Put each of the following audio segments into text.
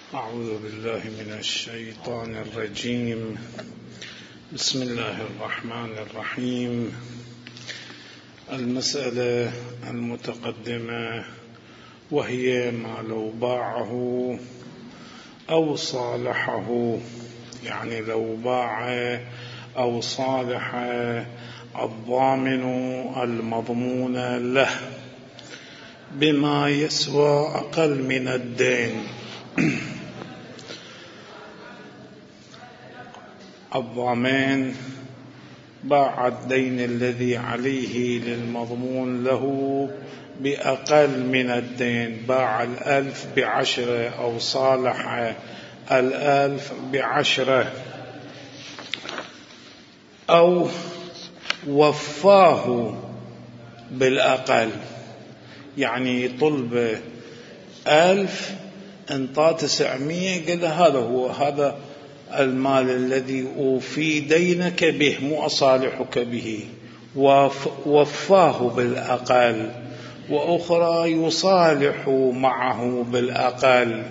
أعوذ بالله من الشيطان الرجيم. بسم الله الرحمن الرحيم. المسألة المتقدمة وهي ما لو باعه أو صالحه، يعني لو باع أو صالح الضامن المضمون له بما يسوى أقل من الدين. الضامن باع الدين الذي عليه للمضمون له بأقل من الدين، باع 1000 ب10 أو صالح 1000 ب10 أو وفاه بالأقل، يعني طلب 1000 انطى 900، قال له هذا المال الذي أوفي دينك به مو أصالحك به، ووفاه بالأقل، وأخرى يصالح معه بالأقل.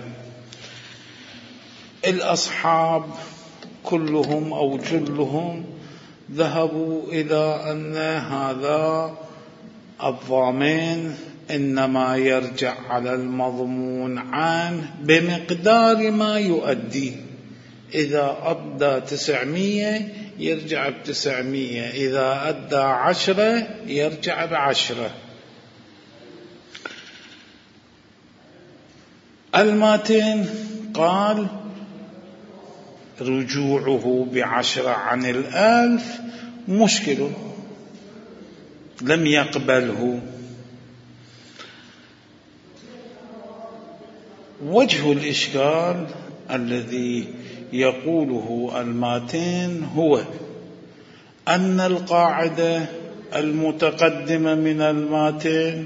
الأصحاب كلهم أو جلهم ذهبوا إلى أن هذا الضامن إنما يرجع على المضمون عنه بمقدار ما يؤدي. إذا أدى 900 يرجع ب900، إذا أدى 10 يرجع ب10. الماتن قال رجوعه ب10 عن 1000 مشكل، لم يقبله. وجه الإشكال الذي يقوله الماتن هو أن القاعدة المتقدمة من الماتن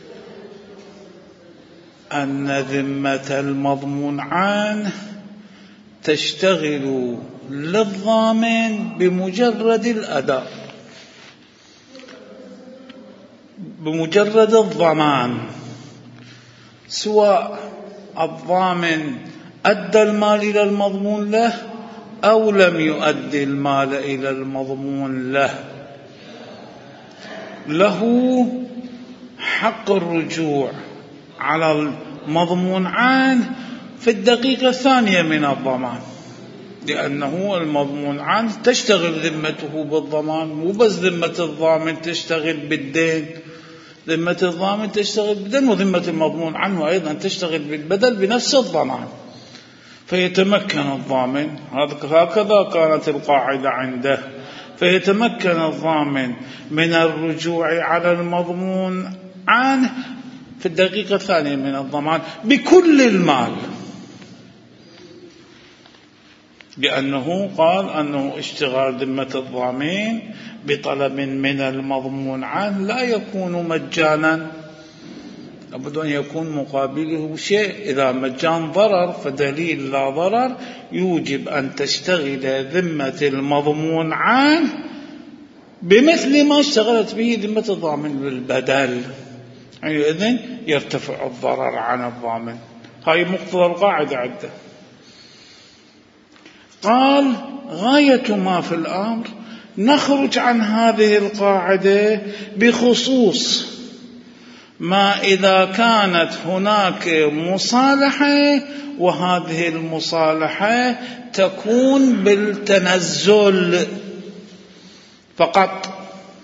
أن ذمة المضمون عنه تشتغل للضامن بمجرد الأداء، بمجرد الضمان، سواء الضامن أدى المال إلى المضمون له أو لم يؤدي المال إلى المضمون له، له حق الرجوع على المضمون عنه في الدقيقة الثانية من الضمان، لأنه المضمون عنه تشتغل ذمته بالضمان، مو بس ذمة الضامن تشتغل بالدين، ذمة الضامن تشتغل بالدين، وذمة المضمون عنه أيضا تشتغل بالبدل بنفس الضمان. فيتمكن الضامن، هكذا كانت القاعدة عنده، فيتمكن الضامن من الرجوع على المضمون عنه في الدقيقة الثانية من الضمان بكل المال، لأنه قال أنه اشتغال ذمة الضامن بطلب من المضمون عنه لا يكون مجانا، لابد أن يكون مقابله شيء. إذا مجان ضرر فدليل لا ضرر يوجب أن تشتغل ذمة المضمون عنه بمثل ما اشتغلت به ذمة الضامن بالبدل، يعني إذن يرتفع الضرر عن الضامن. هاي مقتضى القاعدة عنده. قال غاية ما في الأمر نخرج عن هذه القاعدة بخصوص ما إذا كانت هناك مصالحة، وهذه المصالحة تكون بالتنزل فقط.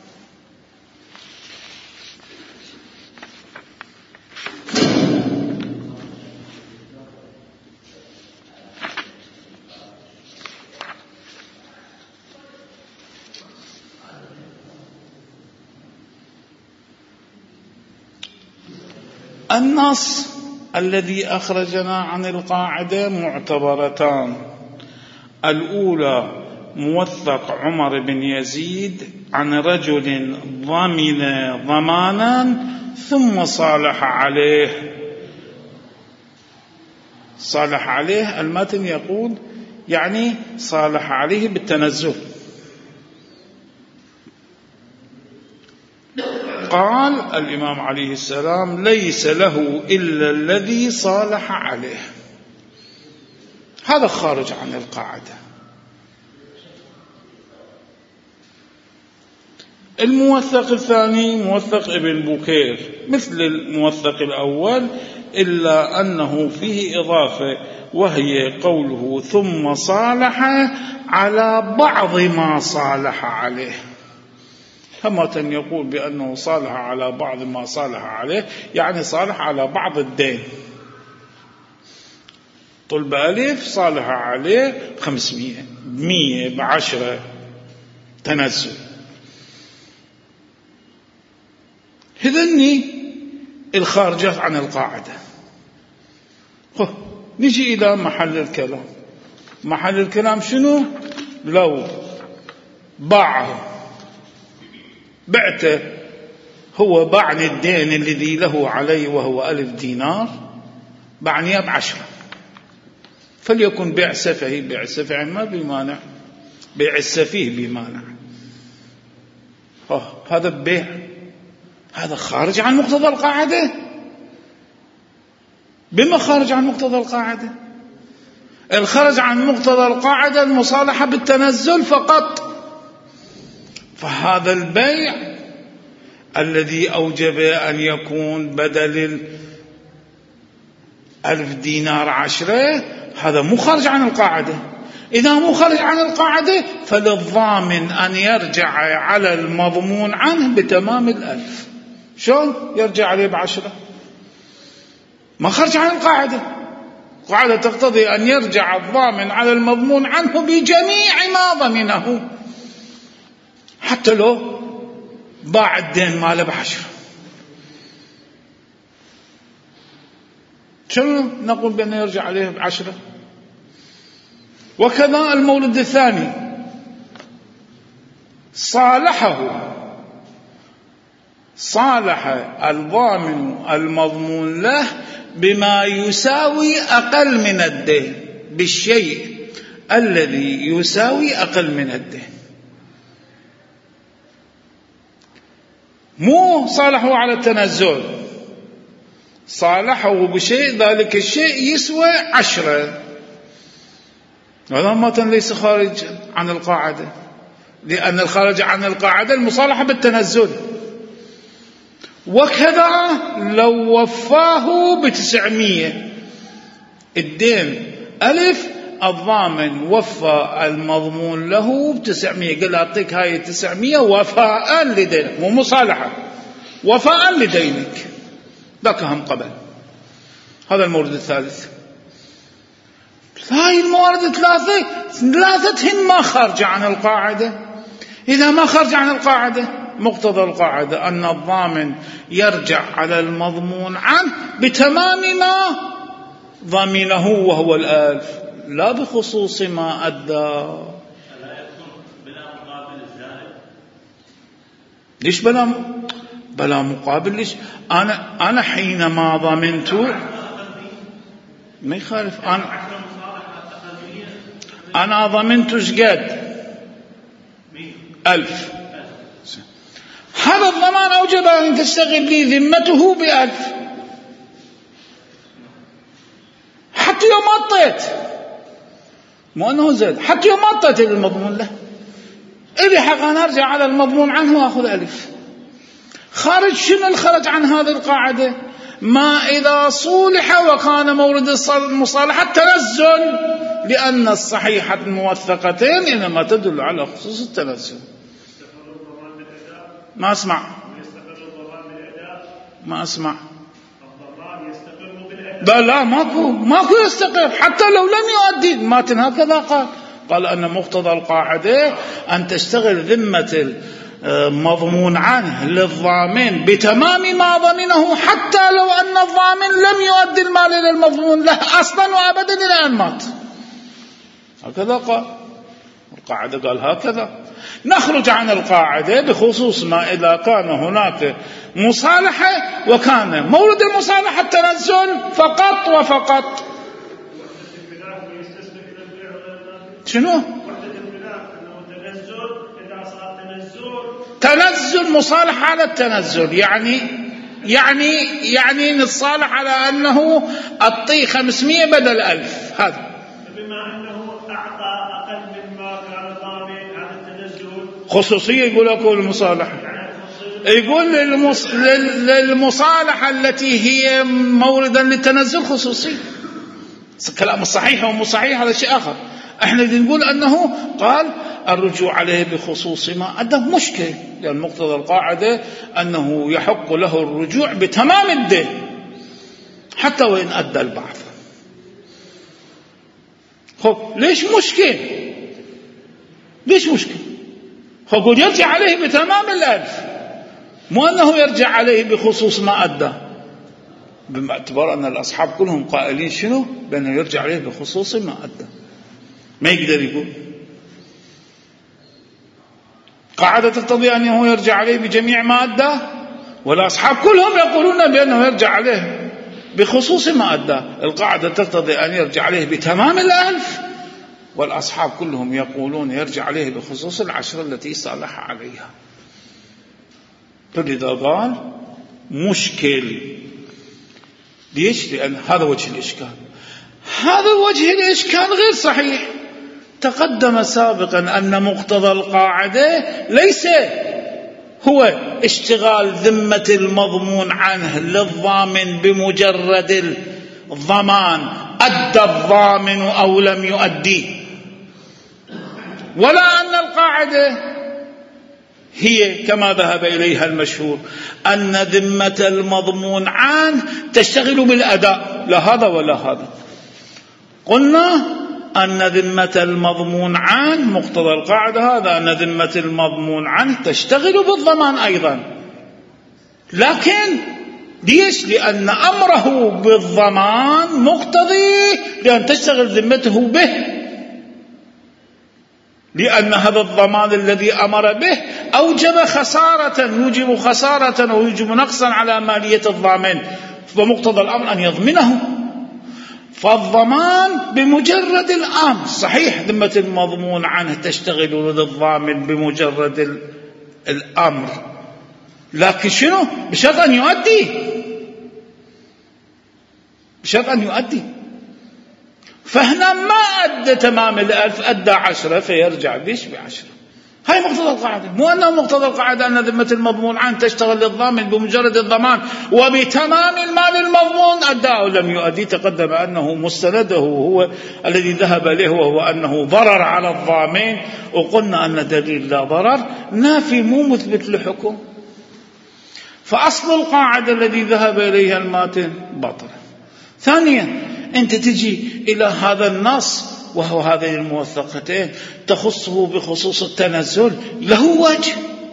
النص الذي أخرجنا عن القاعدة معتبرتان. الأولى موثق عمر بن يزيد عن رجل ضمن ضمانا ثم صالح عليه. صالح عليه، المتن يقول يعني صالح عليه بالتنزل. قال الإمام عليه السلام: ليس له إلا الذي صالح عليه. هذا خارج عن القاعدة. الموثق الثاني موثق ابن بكير مثل الموثق الأول، إلا أنه فيه إضافة، وهي قوله ثم صالح على بعض ما صالح عليه. كما يقول بأنه صالح على بعض ما صالح عليه، يعني صالح على بعض الدين. طلب ألف صالح عليه 500 100 ب10 تنزل. هذني الخارجات عن القاعدة. نجي إلى محل الكلام. محل الكلام شنو؟ لو بعته هو باعني الدين الذي له علي وهو 1000 دينار، باعنيه ب10، فليكن بيع سفهي. بيع سفه ما بمانع، بيع السفيه بمانع. هذا بيع، هذا خارج عن مقتضى القاعدة. بما خارج عن مقتضى القاعدة؟ الخارج عن مقتضى القاعدة المصالحة بالتنزل فقط. فهذا البيع الذي أوجب أن يكون بدل 1000 دينار 10، هذا مو خارج عن القاعدة. إذا مو خارج عن القاعدة فللضامن أن يرجع على المضمون عنه بتمام 1000. شلون يرجع عليه ب10؟ ما خرج عن القاعدة. القاعدة تقتضي أن يرجع الضامن على المضمون عنه بجميع ما ضمنه، حتى لو باع الدين ماله ب10. شنو نقول بأنه يرجع عليه ب10؟ وكذا المولد الثاني صالح الضامن المضمون له بما يساوي أقل من الدين، بالشيء الذي يساوي أقل من الدين. مو صالحه على التنزل، صالحه بشيء ذلك الشيء يسوى 10. هذا ما ليس خارج عن القاعدة، لأن الخارج عن القاعدة المصالحة بالتنزل. وكذا لو وفاه ب900 الدين 1000، الضامن وفى المضمون له ب900، قال أعطيك هاي 900 وفاء لدينك، مو مصالحة، وفاء لدينك، ذاك هم قبل. هذا المورد الثالث. هاي الموارد ثلاثتهم ما خارج عن القاعدة. إذا ما خارج عن القاعدة، مقتضى القاعدة أن الضامن يرجع على المضمون عنه بتمام ما ضمنه وهو 1000، لا بخصوص ما أدى. ليش بلا مقابل؟ ليش أنا حينما ضمنت ما يخالف. أنا ضمنت شقد 1000. هذا الضمان أوجب أن تستغل لي ذمته ب1000، حتى يوم أطيت، مو أنه زاد، حتى يوم أطيت المضمون له إلي حق أن أرجع على المضمون عنه وأخذ 1000. خارج شنو الخرج عن هذه القاعدة؟ ما إذا صولح وكان مورد المصالحة التنزل، لأن الصحيحة الموثقتين إنما تدل على خصوص التنزل. ما أسمع. لا ماكو يستقر حتى لو لم يؤدي. ماتن هكذا قال أن مقتضى القاعدة أن تشتغل ذمة المضمون عنه للضامن بتمام ما ضمنه، حتى لو أن الضامن لم يؤدي المال إلى المضمون له أصلا وأبدا إلى أن مات. هكذا قال القاعدة، قال هكذا. نخرج عن القاعدة بخصوص ما إذا كان هناك مصالحة وكان مورد المصالحة التنزل فقط وفقط. شنو؟ تنزل مصالحة على التنزل، يعني نتصالح على أنه أعطيه 500 بدل 1000. هذا خصوصية يقول أكو المصالحة، يقول للمصالحة التي هي موردا للتنزل خصوصية. كلام الصحيح ومو صحيح هذا شيء آخر. احنا نقول أنه قال الرجوع عليه بخصوص ما أدى مشكل، لأن مقتضى القاعدة أنه يحق له الرجوع بتمام الدين حتى وإن أدى البعض. خب ليش مشكل؟ ليش مشكل؟ فقل يرجع عليه بتمام الألف، مو أنه يرجع عليه بخصوص ما أدى، باعتبار أن الأصحاب كلهم قائلين شنو؟ بأنه يرجع عليه بخصوص ما أدى، ما يقدر يقول. قاعدة تقتضي أنه يرجع عليه بجميع ما أدى، والأصحاب كلهم يقولون بأنه يرجع عليه بخصوص ما أدى. القاعدة تقتضي أن يرجع عليه بتمام الألف، والأصحاب كلهم يقولون يرجع عليه بخصوص العشرة التي صالح عليها. فلذا قال مشكل. ليش؟ لأن هذا وجه الإشكال. هذا وجه الإشكال غير صحيح. تقدم سابقا أن مقتضى القاعدة ليس هو اشتغال ذمة المضمون عنه للضامن بمجرد الضمان، أدى الضامن أو لم يؤديه، ولا أن القاعدة هي كما ذهب إليها المشهور أن ذمة المضمون عنه تشتغل بالأداء، لا هذا ولا هذا. قلنا أن ذمة المضمون عنه مقتضى القاعدة هذا، أن ذمة المضمون عنه تشتغل بالضمان أيضا، لكن ليش؟ لأن أمره بالضمان مقتضي لأن تشتغل ذمته به، لأن هذا الضمان الذي أمر به أوجب خسارة، يوجب خسارة أو يوجب نقصا على مالية الضامن، فمقتضى الأمر أن يضمنه. فالضمان بمجرد الأمر صحيح ذمة المضمون عنه تشتغل للضامن بمجرد الأمر، لكن شنو؟ بشرط أن يؤدي، بشرط أن يؤدي. فهنا ما أدى تمام الألف، أدى 10 فيرجع بيش ب10. هاي مقتضى القاعدة، مو أنه مقتضى القاعدة أن ذمة المضمون عنه تشتغل للضامن بمجرد الضمان وبتمام المال المضمون أدى أو لم يؤدي. تقدم أنه مستنده هو الذي ذهب له، وهو أنه ضرر على الضامن، وقلنا أن دليل لا ضرر نافي مو مثبت لحكم. فأصل القاعدة الذي ذهب إليها الماتن باطل. ثانيا أنت تجي إلى هذا النص وهو هذين الموثقتين تخصه بخصوص التنزل، له وجه.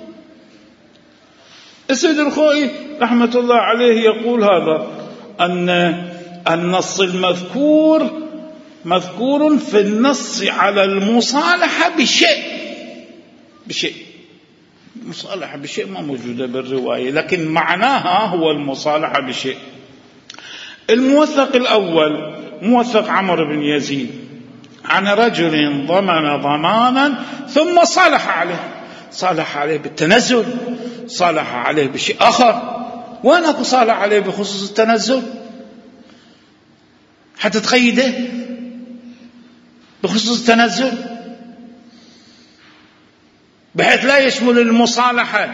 السيد الخوئي رحمة الله عليه يقول هذا أن النص المذكور مذكور في النص على المصالحة بشيء مصالحة بشيء ما موجودة بالرواية، لكن معناها هو المصالحة بشيء. الموثق الأول موثق عمرو بن يزيد عن رجل ضمن ضمانا ثم صالح عليه بالتنزل، صالح عليه بشيء آخر. وين أكو صالح عليه بخصوص التنزل حتى تقيده بخصوص التنزل، بحيث لا يشمل المصالحة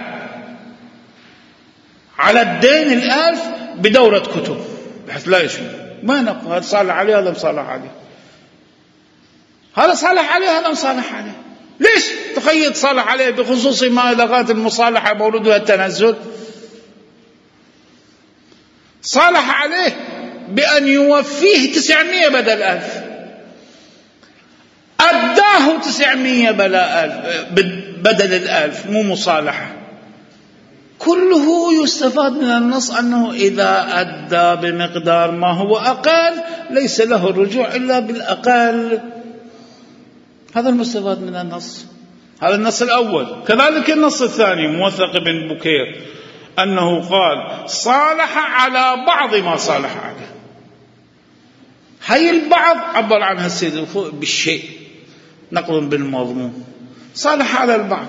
على الدين الألف بدورة كتب، بحيث لا يشمل. ما نقول هذا صالح عليه هذا مصالح عليه، هذا صالح عليه هذا مصالح عليه. ليش تقيد صالح عليه بخصوص ما إذا كانت المصالحة موردها التنزل؟ صالح عليه بأن يوفيه 900 بدل 1000، أداه 900 بدل 1000، مو مصالحة. كله يستفاد من النص أنه إذا أدى بمقدار ما هو أقل ليس له الرجوع إلا بالأقل. هذا المستفاد من النص. هذا النص الأول. كذلك النص الثاني موثق بن بكير أنه قال صالح على بعض ما صالح عليه. هاي البعض عبر عنها السيد الخوئي بالشيء نقل بالمضمون. صالح على البعض،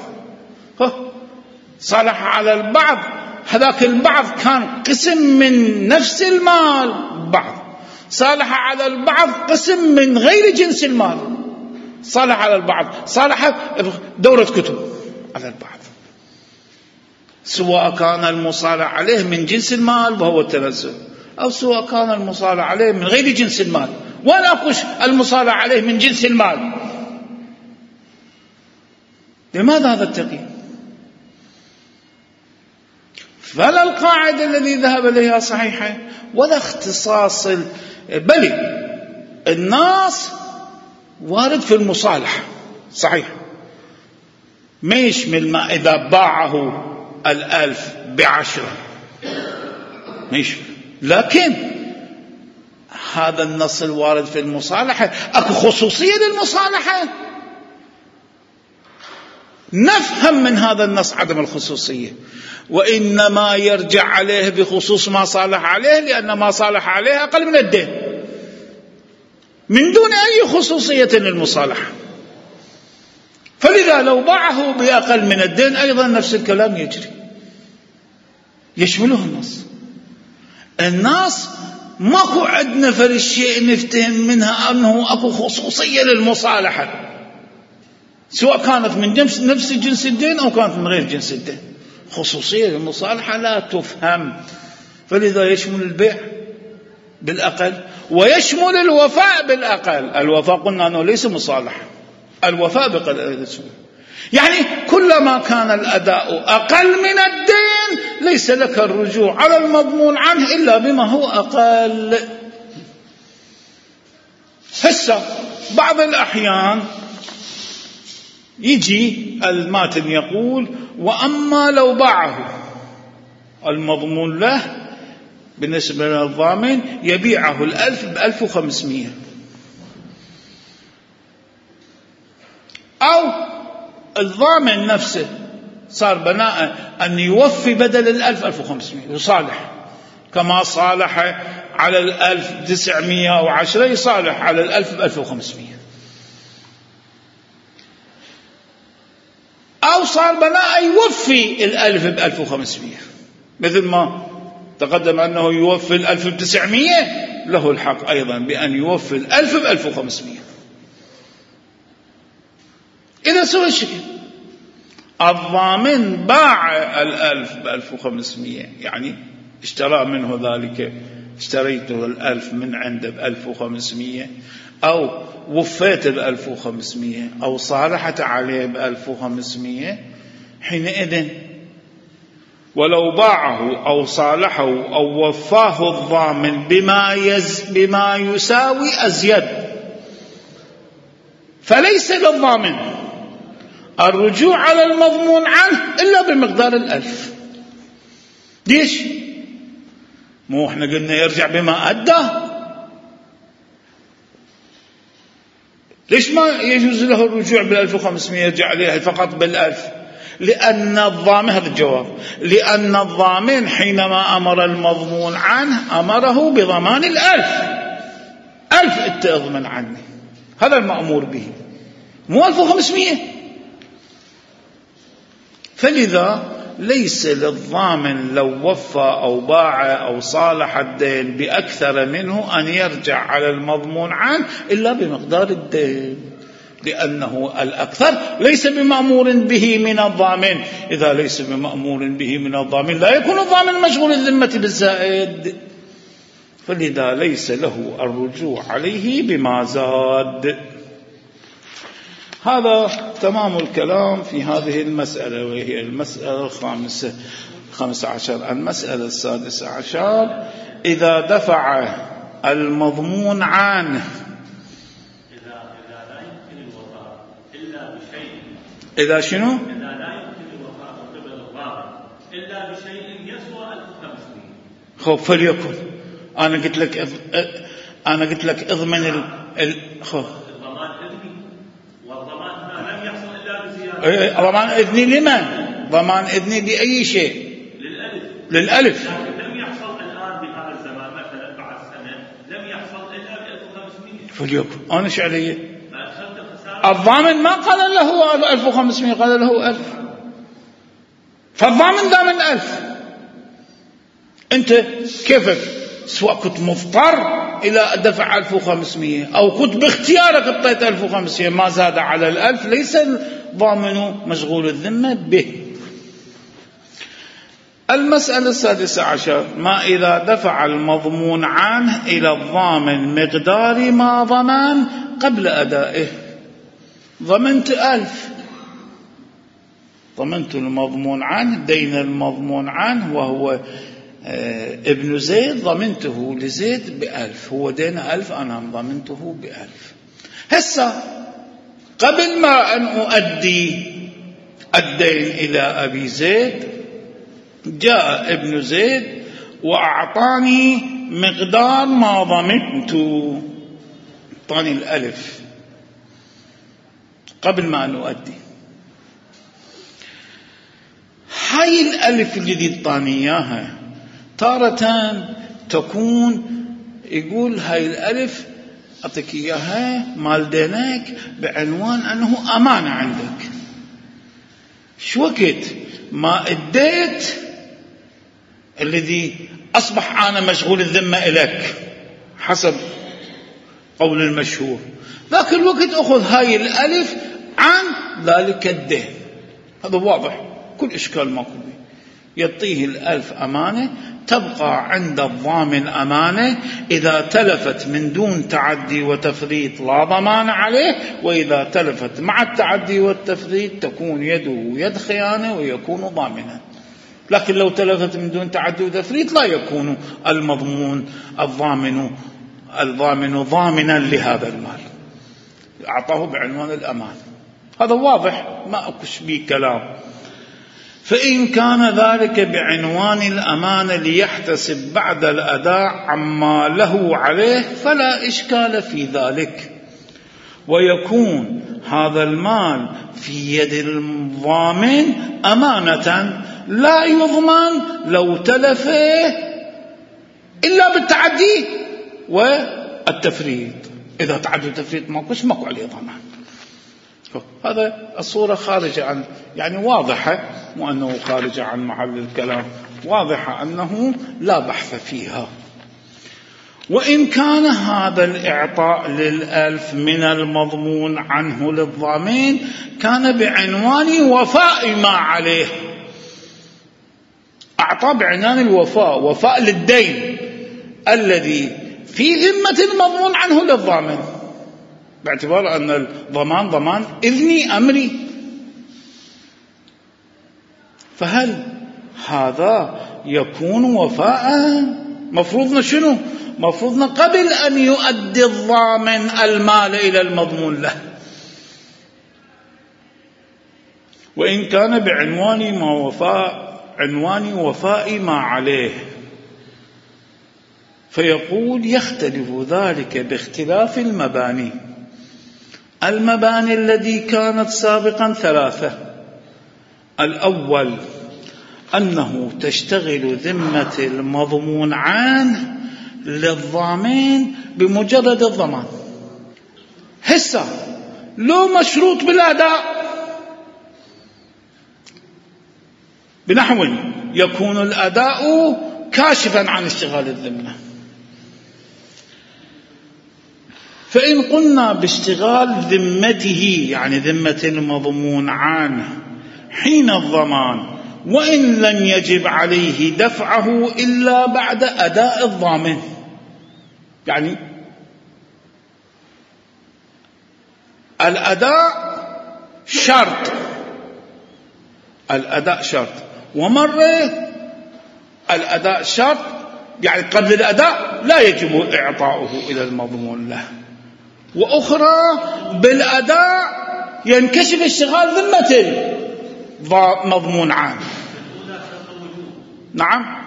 صالح على البعض، هذاك البعض كان قسم من نفس المال بعض، صالح على البعض قسم من غير جنس المال. صالح على البعض، صالح دورة كتب، على البعض، سواء كان المصالح عليه من جنس المال وهو التنزل، أو سواء كان المصالح عليه من غير جنس المال. وناقش المصالح عليه من جنس المال. لماذا هذا التقييد؟ فلا القاعدة الذي ذهب إليها صحيحة ولا اختصاص، بل الناس وارد في المصالحة صحيح، ما يشمل ما إذا باعه 1000 ب10 ما يشمل، لكن هذا النص الوارد في المصالحة أكو خصوصية للمصالحة. نفهم من هذا النص عدم الخصوصية، وإنما يرجع عليه بخصوص ما صالح عليه، لأن ما صالح عليه أقل من الدين من دون أي خصوصية للمصالحة. فلذا لو باعه بأقل من الدين أيضا نفس الكلام يجري، يشمله الناس ماكو عندنا فالشيء نفتهم منها أنه أكو خصوصية للمصالحة، سواء كانت من نفس جنس الدين أو كانت من غير جنس الدين. خصوصية للمصالحة لا تفهم، فلذا يشمل البيع بالأقل ويشمل الوفاء بالأقل. الوفاء قلنا أنه ليس مصالحة، الوفاء بقدر، يعني كلما كان الأداء أقل من الدين ليس لك الرجوع على المضمون عنه إلا بما هو أقل. هسه بعض الأحيان يجي الماتن يقول: وأما لو باعه المضمون له بالنسبة للضامن يبيعه 1000 ب1500، أو الضامن نفسه صار بناء أن يوفي بدل 1500 يصالح، كما صالح على 1910 يصالح على 1000 ب1500، أو صار بناء يوفي 1000 ب1500 مثل ما تقدم أنه يوفي 1000 ب900، له الحق أيضا بأن يوفي 1000 ب1500. إذا سوى الشكل الضامن باع 1000 ب1500، يعني اشترى منه ذلك، اشتريته 1000 من عنده ب1500، أو وفيت 1500، أو صالحت عليه 1500، حينئذ ولو باعه أو صالحه أو وفاه الضامن بما يساوي أزيد، فليس للضامن الرجوع على المضمون عنه إلا بمقدار 1000. ليش؟ مو احنا قلنا يرجع بما أدى؟ ليش ما يجوز له الرجوع بال1500 يرجع عليها فقط بال1000؟ لأن الضامن، هذا الجواب، لأن الضامن حينما أمر المضمون عنه أمره بضمان 1000 أنت أضمن عني، هذا المأمور به، مو 1500. فلذا ليس للضامن لو وفى أو باع أو صالح الدين بأكثر منه أن يرجع على المضمون عنه إلا بمقدار الدين، لأنه الأكثر ليس بمأمور به من الضامن. إذا ليس بمأمور به من الضامن لا يكون الضامن مشغول الذمة بالزائد، فلذا ليس له الرجوع عليه بما زاد. هذا تمام الكلام في هذه المسألة، وهي المسألة 15. المسألة 16: إذا دفع المضمون عنه، إذا شنو؟ إذا لا يمكن الوفاء قبل الضامن إلا بشيء يسوى 1500. خب فليكن. أنا قلت لك اضمن الضمان إذني، والضمان لم يحصل إلا بزيادة. ضمان إذني لمن؟ ضمان إذني لأي شيء؟ للألف. لكن لم يحصل الآن بهذا الزمان، مثلا بعد سنة لم يحصل إلا ب1500. فليكن. أنا إيش علي؟ الضامن ما قال له 1500، قال له 1000، فالضامن ضامن 1000. أنت كيفك؟ سواء كنت مضطر إلى دفع 1500 أو كنت باختيارك اعطيت 1500 ما زاد على 1000 ليس الضامن مشغول الذمة به. المسألة 16 ما إذا دفع المضمون عنه إلى الضامن مقدار ما ضمان قبل أدائه. ضمنت 1000، ضمنت المضمون عنه، دين المضمون عنه وهو ابن زيد، ضمنته لزيد ب1000، هو دين 1000 أنا ضمنته ب1000. هسه قبل ما أن أؤدي الدين إلى أبي زيد جاء ابن زيد وأعطاني مقدار ما ضمنته، أعطاني 1000 قبل ما أن أؤدي. هاي 1000 اللي أعطاني إياها تارة تكون يقول هاي 1000 أعطيك إياها مال دينك بعنوان أنه أمانة عندك. شو وقت ما اديت الذي أصبح أنا مشغول الذمة إليك حسب قول المشهور، ذاك الوقت أخذ هاي 1000 عن ذلك الدين. هذا واضح، كل إشكال ماكو به. يعطيه 1000 أمانة، تبقى عند الضامن أمانة، إذا تلفت من دون تعدي وتفريط لا ضمان عليه، وإذا تلفت مع التعدي والتفريط تكون يده يد خيانة ويكون ضامنا. لكن لو تلفت من دون تعدي وتفريط لا يكون الضامن ضامنا لهذا المال، أعطاه بعنوان الأمان. هذا واضح ما أكش به كلام. فإن كان ذلك بعنوان الأمانة ليحتسب بعد الأداء عما له عليه فلا إشكال في ذلك، ويكون هذا المال في يد الضامن أمانة لا يضمن لو تلفه إلا بالتعدي والتفريط. إذا تعدي التفريط ماكو عليه ضمان. هذا الصورة خارجة عن يعني واضحة، مو أنه خارجة عن محل الكلام، واضحة أنه لا بحث فيها. وإن كان هذا الإعطاء 1000 من المضمون عنه للضامن كان بعنوان وفاء ما عليه، أعطى بعنوان الوفاء، وفاء للدين الذي في ذمة المضمون عنه للضامن، باعتبار أن الضمان ضمان إذني أمري. فهل هذا يكون وفاء؟ مفروضنا شنو؟ مفروضنا قبل أن يؤدي الضامن المال إلى المضمون له. وإن كان بعنوان عنوان وفاء ما عليه، فيقول يختلف ذلك باختلاف المباني. المباني التي كانت سابقا 3: الأول أنه تشتغل ذمة المضمون عنه للضامن بمجرد الضمان. هسه لو مشروط بالأداء بنحو يكون الأداء كاشفا عن اشتغال الذمة. فإن قلنا باشتغال ذمته يعني ذمة المضمون عنه حين الضمان، وإن لم يجب عليه دفعه إلا بعد أداء الضامن، يعني الأداء شرط، ومرة الأداء شرط يعني قبل الأداء لا يجب إعطاؤه إلى المضمون له، وأخرى بالأداء ينكشف اشتغال ذمة مضمون عنه. نعم،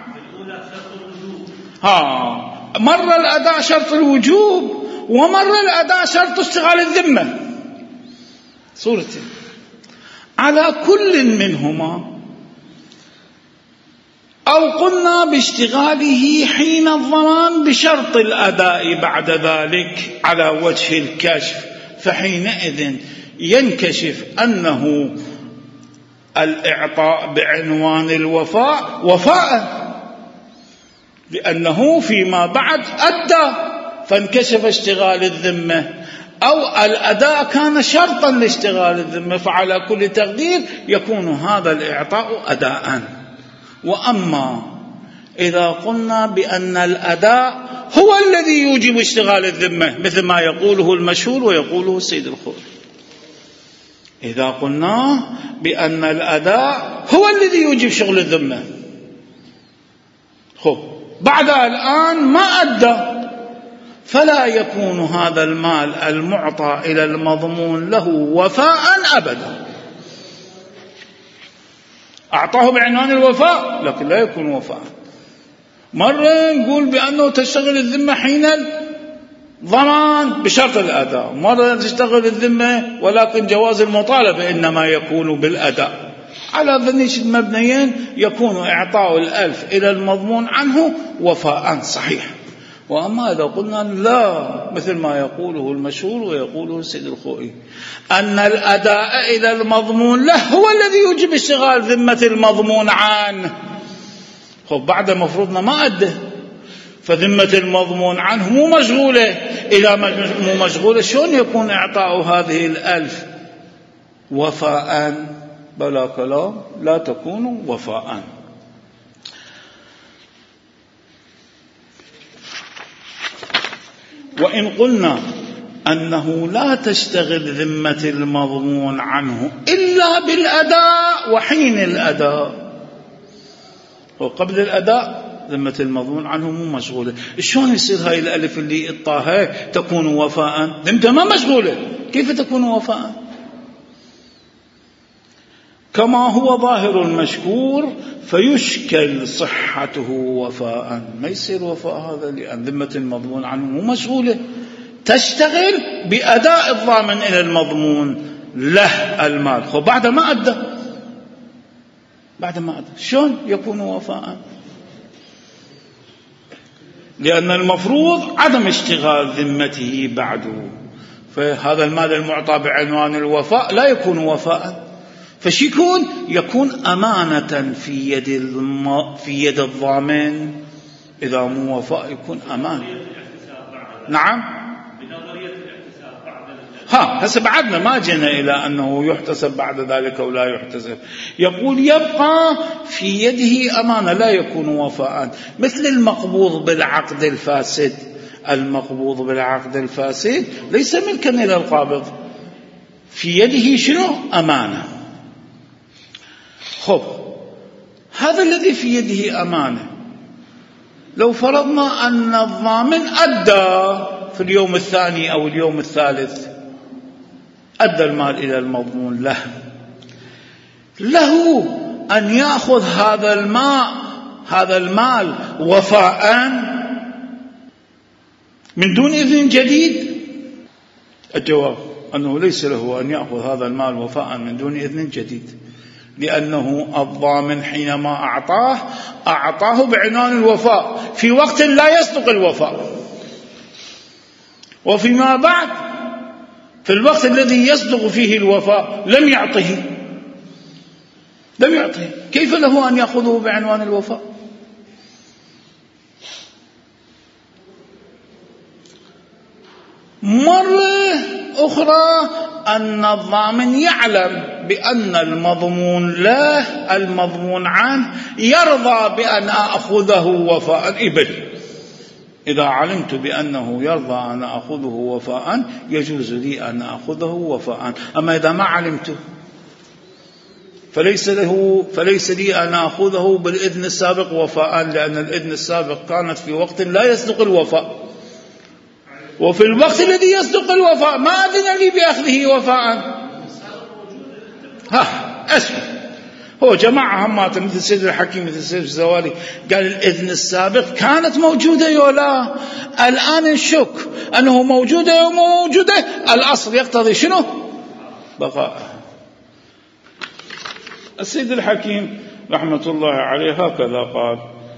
مرة الأداء شرط الوجوب، ومرة الأداء شرط اشتغال الذمة، صورتين. على كل منهما أو قلنا باشتغاله حين الضمان بشرط الأداء بعد ذلك على وجه الكشف، فحينئذ ينكشف أنه الإعطاء بعنوان الوفاء وفاء، لأنه فيما بعد أدى فانكشف اشتغال الذمة، أو الأداء كان شرطا لاشتغال الذمة، فعلى كل تقدير يكون هذا الإعطاء أداء. وأما إذا قلنا بأن الأداء هو الذي يوجب اشتغال الذمة مثل ما يقوله المشهور ويقوله السيد الخوئي، إذا قلنا بأن الأداء هو الذي يوجب شغل الذمة، بعد الآن ما أدى، فلا يكون هذا المال المعطى إلى المضمون له وفاء أبدا. أعطاه بعنوان الوفاء لكن لا يكون وفاء. مرة نقول بأنه تشتغل الذمة حين الضمان بشرط الأداء، مرة تشتغل الذمة ولكن جواز المطالبة إنما يكون بالأداء. على ذنيش المبنيين يكون إعطاء 1000 إلى المضمون عنه وفاء صحيح. وأما إذا قلنا لا، مثل ما يقوله المشهور ويقوله السيد الخوئي، أن الأداء إلى المضمون له هو الذي يوجب اشتغال ذمة المضمون عنه، بعد مفروضنا ما أدى، فذمة المضمون عنه مو مشغولة. إذا مو مشغولة شلون يكون إعطاء هذه 1000 وفاء؟ بلا كلام، لا تكون وفاء. وإن قلنا أنه لا تشتغل ذمة المضمون عنه إلا بالأداء وحين الأداء، وقبل الأداء ذمة المضمون عنه مو مشغولة، شلون يصير هاي الألف اللي إطاها تكون وفاء؟ ذمته ما مشغولة، كيف تكون وفاء؟ كما هو ظاهر المشكور فيشكل صحته وفاء، ما يصير وفاء هذا لأن ذمة المضمون عنه مو مشغولة، تشتغل بأداء الضامن إلى المضمون له المال. بعد ما أدى، شلون يكون وفاء؟ لأن المفروض عدم اشتغال ذمته بعده، فهذا المال المعطى بعنوان الوفاء لا يكون وفاء، فش يكون أمانة في يد الضامن. إذا مو وفاء يكون أمانة. نعم، هسه بعدنا ما جينا إلى أنه يحتسب بعد ذلك أو لا يحتسب. يقول يبقى في يده أمانة لا يكون وفاء، مثل المقبوض بالعقد الفاسد. المقبوض بالعقد الفاسد ليس ملكا إلى القابض، في يده شنو؟ أمانة. هذا الذي في يده أمانة، لو فرضنا أن الضامن أدى في اليوم الثاني أو اليوم الثالث، أدى المال إلى المضمون له أن يأخذ هذا المال وفاء من دون إذن جديد. الجواب أنه ليس له أن يأخذ هذا المال وفاء من دون إذن جديد، لأنه الضامن حينما أعطاه بعنوان الوفاء في وقت لا يصدق الوفاء، وفيما بعد في الوقت الذي يصدق فيه الوفاء لم يعطه، كيف له أن يأخذه بعنوان الوفاء؟ مرة أخرى أن الضامن يعلم بأن المضمون عنه يرضى بأن أخذه وفاء إبل. إذا علمت بأنه يرضى أن أخذه وفاء يجوز لي أن أخذه وفاء. أما إذا ما علمت فليس لي أن أخذه بالإذن السابق وفاء، لأن الإذن السابق كانت في وقت لا يصدق الوفاء، وفي الوقت الذي يصدق الوفاء ما أذن لي بأخذه وفاء. هو جماعة همات مثل سيد الحكيم مثل سيد الزوالي قال الإذن السابق كانت موجودة يولا، الآن نشك أنه موجودة وموجودة، الأصل يقتضي شنو؟ بقاء. السيد الحكيم رحمة الله عليه هكذا قال: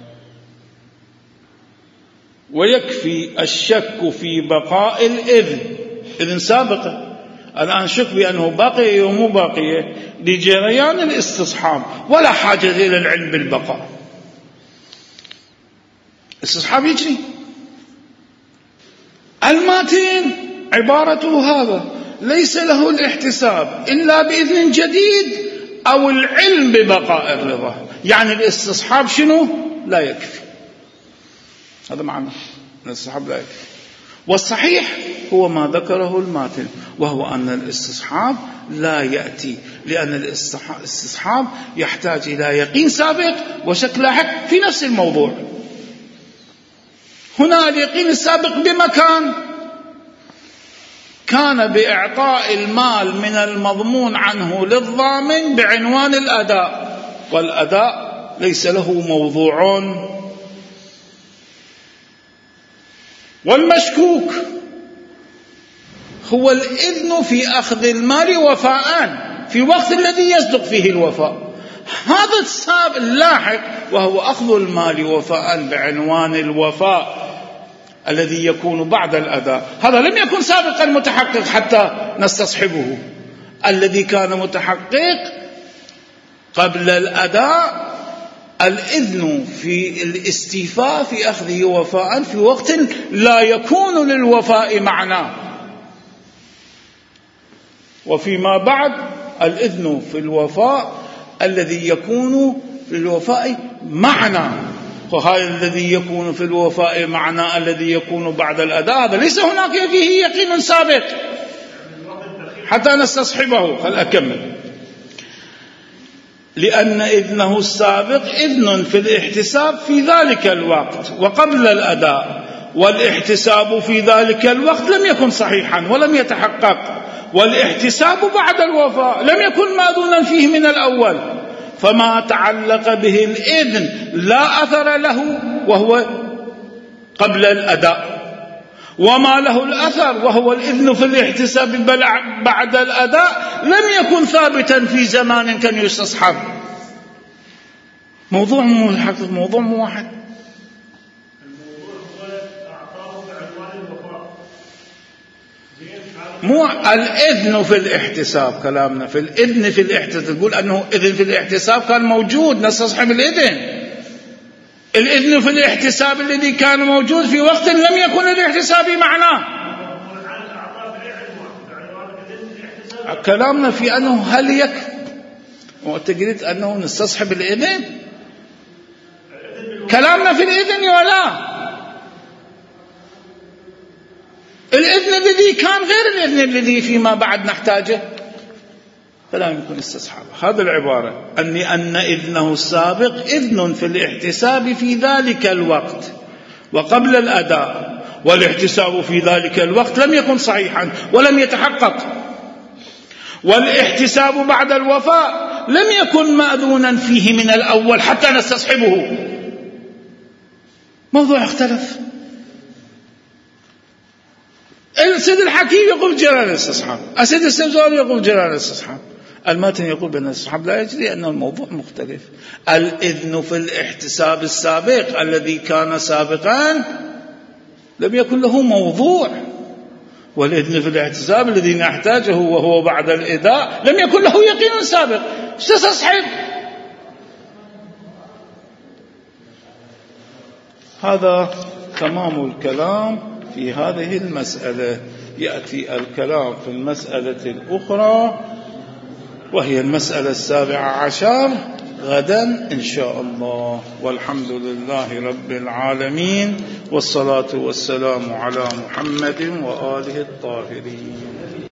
ويكفي الشك في بقاء الإذن سابقة، الآن شك بأنه باقية ومو باقية لجريان الاستصحاب، ولا حاجة إلى العلم بالبقاء. استصحاب يجري، الماتن عبارته هذا: ليس له الاحتساب إلا بإذن جديد أو العلم ببقاء الرضا. يعني الاستصحاب شنو؟ لا يكفي. هذا معنى الاستصحاب لا يكفي. والصحيح هو ما ذكره الماتن، وهو أن الاستصحاب لا يأتي، لأن الاستصحاب يحتاج إلى يقين سابق وشك لاحق في نفس الموضوع. هنا اليقين السابق بمكان كان بإعطاء المال من المضمون عنه للضامن بعنوان الأداء، والأداء ليس له موضوع. والمشكوك هو الإذن في أخذ المال وفاء في وقت الذي يصدق فيه الوفاء. هذا السابق اللاحق وهو أخذ المال وفاء بعنوان الوفاء الذي يكون بعد الأداء، هذا لم يكن سابقا متحقق حتى نستصحبه. الذي كان متحقق قبل الأداء الإذن في الاستيفاء في أخذه وفاء في وقت لا يكون للوفاء معنى، وفيما بعد الإذن في الوفاء الذي يكون في الوفاء معنى. وهذا الذي يكون في الوفاء معنى الذي يكون بعد الأداء هذا ليس هناك فيه يقين سابق حتى نستصحبه. خل أكمل. لأن إذنه السابق إذن في الاحتساب في ذلك الوقت وقبل الأداء، والاحتساب في ذلك الوقت لم يكن صحيحا ولم يتحقق، والاحتساب بعد الوفاء لم يكن مأذونا فيه من الأول، فما تعلق به الإذن لا أثر له وهو قبل الأداء، وما له الأثر وهو الإذن في الاحتساب بعد الأداء لم يكن ثابتا في زمان كان يستصحب. موضوع محقق، موضوع واحد. مو الإذن في الاحتساب، كلامنا في الإذن في الاحتساب، تقول أنه إذن في الاحتساب كان موجود نستصحب الإذن. الإذن في الاحتساب الذي كان موجود في وقت لم يكن الاحتساب معناه. كلامنا في أنه هل يكفي وتجريد أنه نستصحب الإذن، كلامنا في الإذن ولا الإذن الذي كان غير الإذن الذي فيما بعد نحتاجه فلا يمكن استصحابه. هذا العبارة أن إذنه السابق إذن في الاحتساب في ذلك الوقت وقبل الأداء، والاحتساب في ذلك الوقت لم يكن صحيحا ولم يتحقق، والاحتساب بعد الوفاء لم يكن مأذونا فيه من الأول حتى نستصحبه. موضوع اختلف. السيد الحكيم يقول جرى الاستصحاب، السيد السمزوري يقول جرى الاستصحاب، الماتن يقول بأن الاستصحاب لا يجري، لأن الموضوع مختلف. الإذن في الاحتساب السابق الذي كان سابقا لم يكن له موضوع، والإذن في الاحتساب الذي نحتاجه وهو بعد الإداء لم يكن له يقين سابق. استصحب. هذا تمام الكلام في هذه المسألة. يأتي الكلام في المسألة الأخرى وهي المسألة 17 غدا إن شاء الله. والحمد لله رب العالمين، والصلاة والسلام على محمد وآله الطاهرين.